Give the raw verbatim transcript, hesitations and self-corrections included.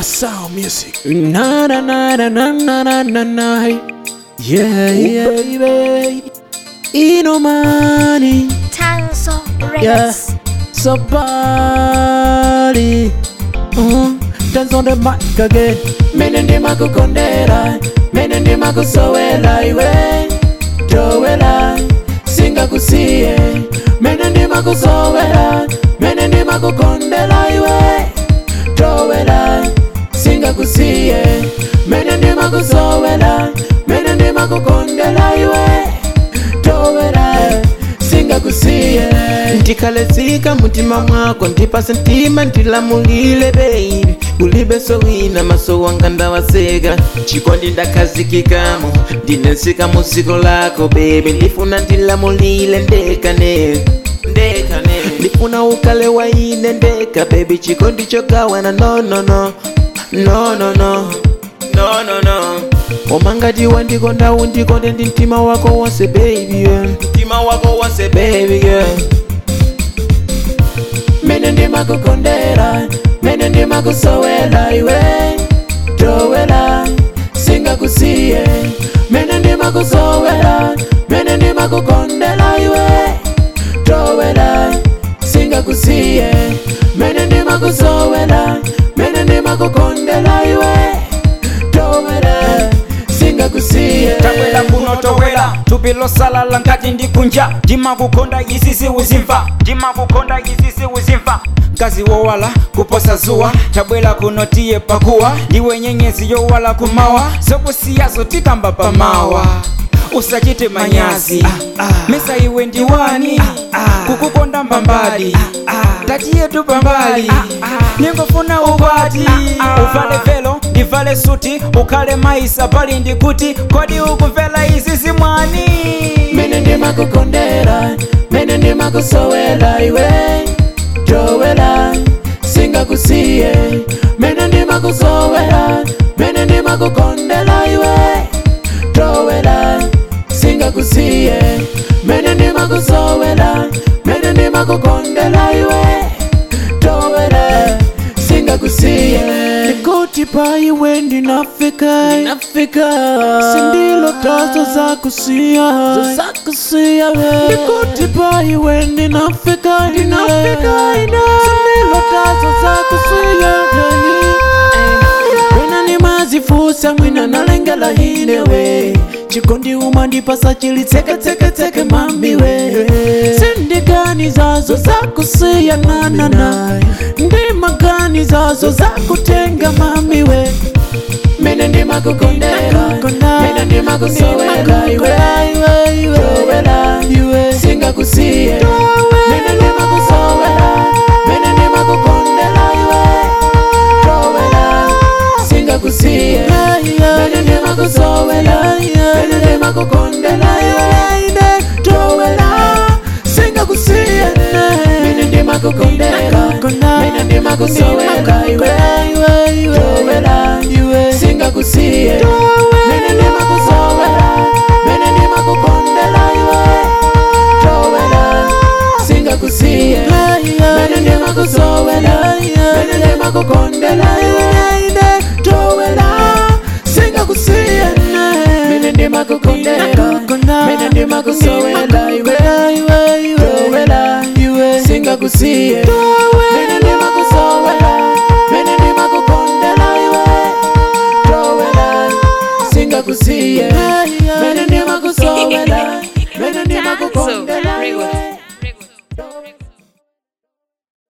Sound music. Na na na na na na na na na. Yeah, yeah, baby. Inomani. Tanzo Rex. Yeah. Somebody. Mm. Dance on the mic again. Mene ndima kukondera. Mene ndima kusowela iwe. Joela. Singa kusiye. Mene ndima kusowela. Mene ndima kukondela iwe. Joela. Singa kusiye. Mene ndima kusowela. Mene ndima kukondela iwe. Joela. Singa kusiye. Ndikalezika mutima mwako ndipase ntima ndilamulile baby. Ulibe sowina maso wanga ndawaseka. Chikondi ndakazikikamo ndinensika musiko lako baby. Ndifuna ndilamulile ndekane ndekane. Ndifuna ukale waine ndeka baby. Chikondi chokawana no no no no no no no no no. Omangati wandikonda undikonde ndi mtima wako wonse baby yeah. Mtima wako wonse baby yeah. Mene ndima kukondera. Mene ndima kusowela iwe. Joela. Singa kusiye. Mene ndima kusowela. Mene ndima kukondela iwe. Joela. Singa kusiye. Mene ndima kusowela. Mene ndima kukondela iwe. Joela. Singa kusiye. Tabwela kuno towela tupilo salala nkati ndikunja. Ndima kukonda isisi uzimva. Ndima kukonda isisi uzimva. Kazi wowala kuposa zuwa. Tabwela kuno tiye pakuwa. Ndiwe nyenyezi yowala kumawa. Sokusiya zotikamba pamawa. Usachite manyazi ah, ah. Mesa iwe ndiwani ah, ah. Kukukonda mbambali ah, ah. Tati yetu pambali ah, ah. Ningofuna ubati ah, ah. Uvale velo, ndivale suti. Ukale maisa pali ndikuti. Kodi ukuvela isisi mwani. Mene ndima kukondera. Mene ndima kusowela iwe. Joela. Singa kusiye. Mene ndima kusowela. Mene ndima kukondela iwe. Joela. Singa kusiye. Mene ndima kusowela. Mene ndima kukondela iwe. Joela. Singa kusiye. Nikoti pa iwe ndinafika. Ndinafika. Sindilo tazo za kusiya. Za kusiya we. Nikoti pa iwe ndinafika. Ndinafika ina. Sindilo tazo za kusiya. Wena ni mazifusa mwina nalengela hinewe. Chikondi umandipasa chili teke teke teke mami we. Sindikani zazo za kusiya na na na. Ndima gani zazo za kutenga mami we. Mene ndima kukondera. Mene ndima kusowela iwe. Joela. Singa kusiye. Mene ndima kusowela. Mene ndima kukondela iwe. Joela. Singa kusiye. Mene ndima kusowela. Mene ndima kukondela iwe. Joela. Singa kusiye. Mene ndima kukondera. Mene ndima kusowela iwe. Joela. Singa kusiye. Mene ndima kusowela. Mene ndima kukondela iwe. Joela. Singa kusiye. Mene ndima kusowela. Mene ndima kukondela iwe. Joela. Singa kusiye. Mene ndima kukondera. Mene ndima kusowela iwe. Joela. Singa kusiye. Mene ndima kusowela. Mene ndima kukondela iwe. Joela. Singa kusiye.